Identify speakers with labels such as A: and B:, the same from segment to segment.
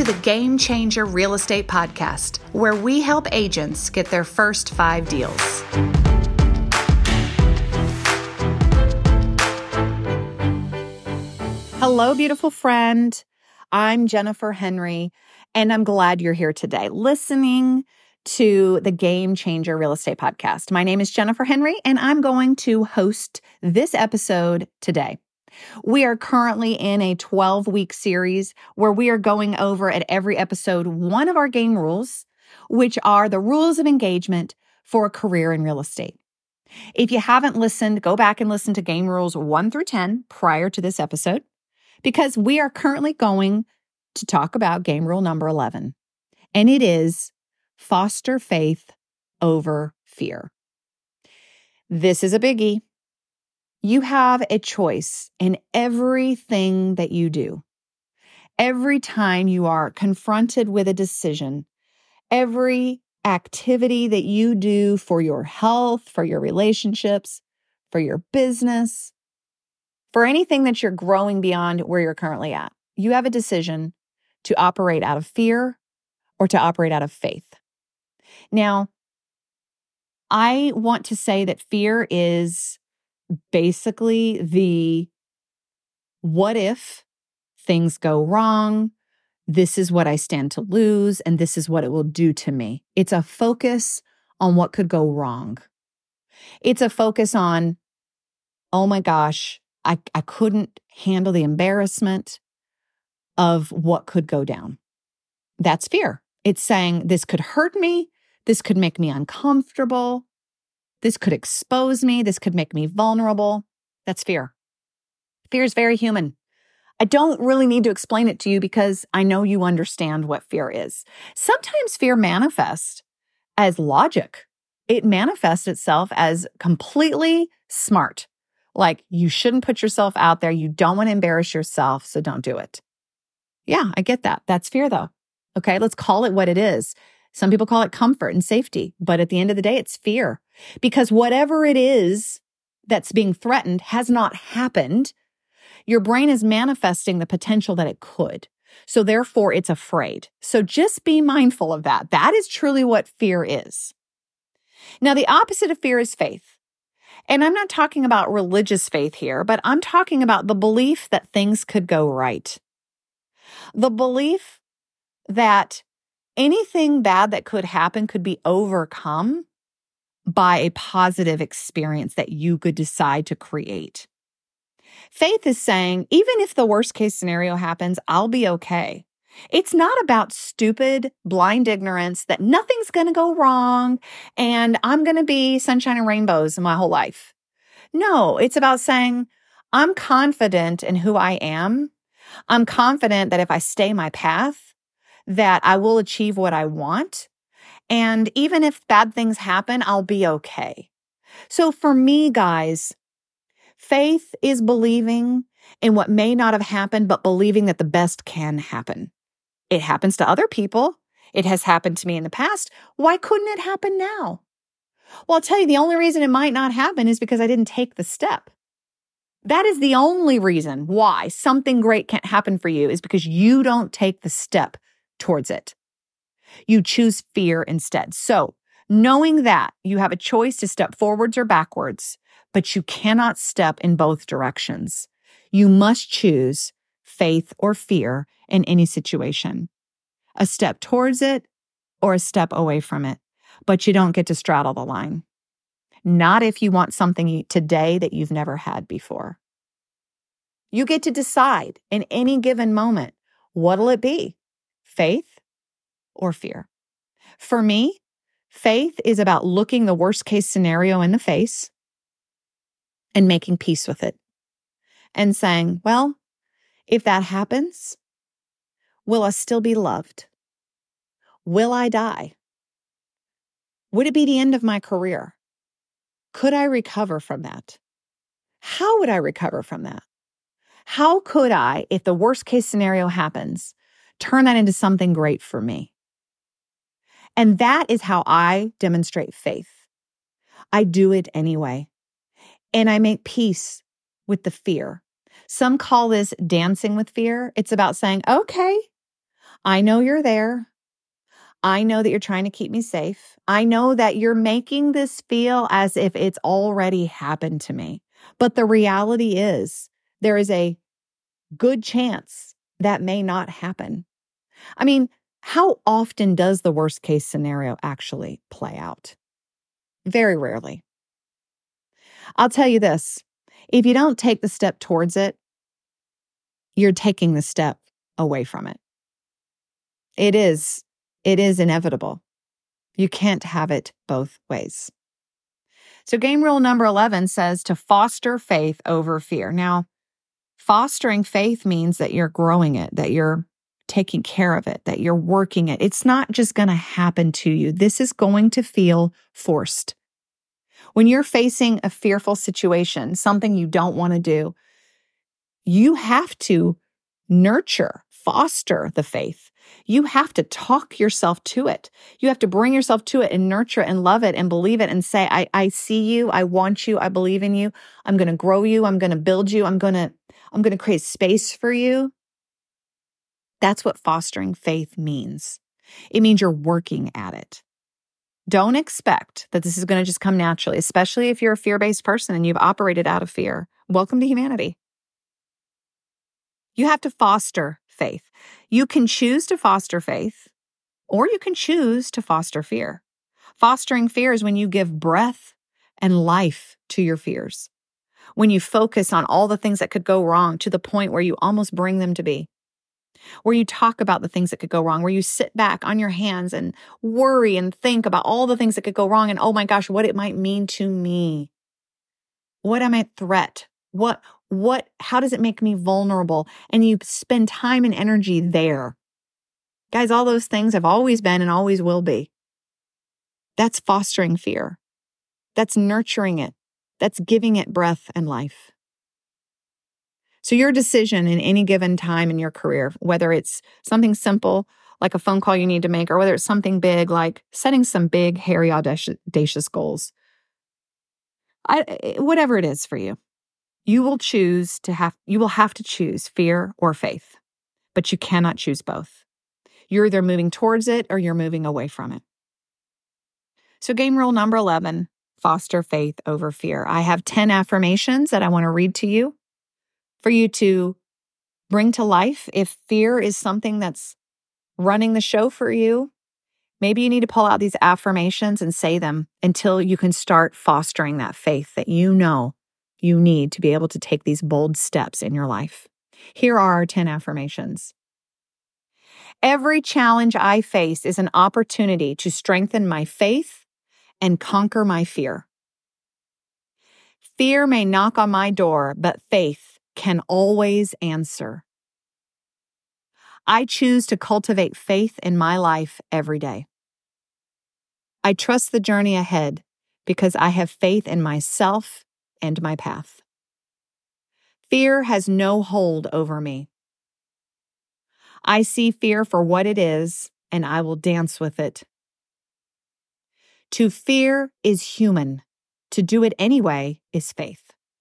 A: the Game Changer Real Estate Podcast, where we help agents get their first 5 deals.
B: Hello, beautiful friend. I'm Jennifer Henry, and I'm glad you're here today listening to the Game Changer Real Estate Podcast. My name is Jennifer Henry, and I'm going to host this episode today. We are currently in a 12-week series where we are going over at every episode one of our game rules, which are the rules of engagement for a career in real estate. If you haven't listened, go back and listen to game rules 1 through 10 prior to this episode, because we are currently going to talk about game rule number 11, and it is foster faith over fear. This is a biggie. You have a choice in everything that you do. Every time you are confronted with a decision, every activity that you do for your health, for your relationships, for your business, for anything that you're growing beyond where you're currently at, you have a decision to operate out of fear or to operate out of faith. Now, I want to say that fear is basically the what if things go wrong, this is what I stand to lose, and this is what it will do to me. It's a focus on what could go wrong. It's a focus on, oh my gosh, I couldn't handle the embarrassment of what could go down. That's fear. It's saying this could hurt me, this could make me uncomfortable, this could expose me. This could make me vulnerable. That's fear. Fear is very human. I don't really need to explain it to you because I know you understand what fear is. Sometimes fear manifests as logic. It manifests itself as completely smart. Like, you shouldn't put yourself out there. You don't want to embarrass yourself, so don't do it. Yeah, I get that. That's fear though. Okay, let's call it what it is. Some people call it comfort and safety, but at the end of the day, it's fear. Because whatever it is that's being threatened has not happened. Your brain is manifesting the potential that it could. So therefore, it's afraid. So just be mindful of that. That is truly what fear is. Now, the opposite of fear is faith. And I'm not talking about religious faith here, but I'm talking about the belief that things could go right. The belief that anything bad that could happen could be overcome by a positive experience that you could decide to create. Faith is saying, even if the worst case scenario happens, I'll be okay. It's not about stupid, blind ignorance that nothing's going to go wrong and I'm going to be sunshine and rainbows in my whole life. No, it's about saying, I'm confident in who I am. I'm confident that if I stay my path, that I will achieve what I want. And even if bad things happen, I'll be okay. So for me, guys, faith is believing in what may not have happened, but believing that the best can happen. It happens to other people. It has happened to me in the past. Why couldn't it happen now? Well, I'll tell you, the only reason it might not happen is because I didn't take the step. That is the only reason why something great can't happen for you, is because you don't take the step towards it. You choose fear instead. So knowing that you have a choice to step forwards or backwards, but you cannot step in both directions. You must choose faith or fear in any situation. A step towards it or a step away from it. But you don't get to straddle the line. Not if you want something today that you've never had before. You get to decide in any given moment, what'll it be? Faith or fear? For me, faith is about looking the worst case scenario in the face and making peace with it and saying, well, if that happens, will I still be loved? Will I die? Would it be the end of my career? Could I recover from that? How would I recover from that? How could I, if the worst case scenario happens, turn that into something great for me? And that is how I demonstrate faith. I do it anyway. And I make peace with the fear. Some call this dancing with fear. It's about saying, okay, I know you're there. I know that you're trying to keep me safe. I know that you're making this feel as if it's already happened to me. But the reality is there is a good chance that may not happen. I mean, how often does the worst case scenario actually play out? Very rarely. I'll tell you this, if you don't take the step towards it, you're taking the step away from it. It is inevitable. You can't have it both ways. So game rule number 11 says to foster faith over fear. Now, fostering faith means that you're growing it, that you're taking care of it, that you're working it. It's not just going to happen to you. This is going to feel forced. When you're facing a fearful situation, something you don't want to do, you have to nurture, foster the faith. You have to talk yourself to it. You have to bring yourself to it and nurture and love it and believe it and say, I see you. I want you. I believe in you. I'm going to grow you. I'm going to build you. I'm going to create space for you. That's what fostering faith means. It means you're working at it. Don't expect that this is going to just come naturally, especially if you're a fear-based person and you've operated out of fear. Welcome to humanity. You have to foster faith. You can choose to foster faith, or you can choose to foster fear. Fostering fear is when you give breath and life to your fears. When you focus on all the things that could go wrong to the point where you almost bring them to be. Where you talk about the things that could go wrong, where you sit back on your hands and worry and think about all the things that could go wrong and, oh my gosh, what it might mean to me. What am I at threat? How does it make me vulnerable? And you spend time and energy there. Guys, all those things have always been and always will be. That's fostering fear. That's nurturing it. That's giving it breath and life. So your decision in any given time in your career, whether it's something simple like a phone call you need to make, or whether it's something big like setting some big, hairy, audacious goals, whatever it is for you, you will have to choose fear or faith, but you cannot choose both. You're either moving towards it or you're moving away from it. So game rule number 11, foster faith over fear. I have 10 affirmations that I want to read to you for you to bring to life. If fear is something that's running the show for you, maybe you need to pull out these affirmations and say them until you can start fostering that faith that you know you need to be able to take these bold steps in your life. Here are our 10 affirmations. Every challenge I face is an opportunity to strengthen my faith and conquer my fear. Fear may knock on my door, but faith can always answer. I choose to cultivate faith in my life every day. I trust the journey ahead because I have faith in myself and my path. Fear has no hold over me. I see fear for what it is, and I will dance with it. To fear is human. To do it anyway is faith.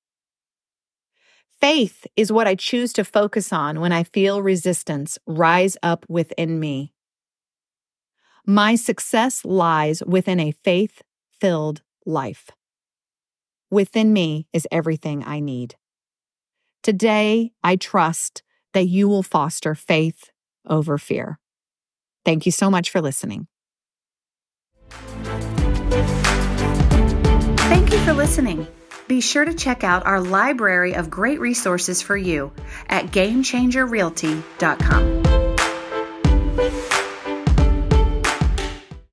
B: Faith is what I choose to focus on when I feel resistance rise up within me. My success lies within a faith-filled life. Within me is everything I need. Today, I trust that you will foster faith over fear. Thank you so much for listening.
A: Thank you for listening. Be sure to check out our library of great resources for you at GameChangerRealty.com.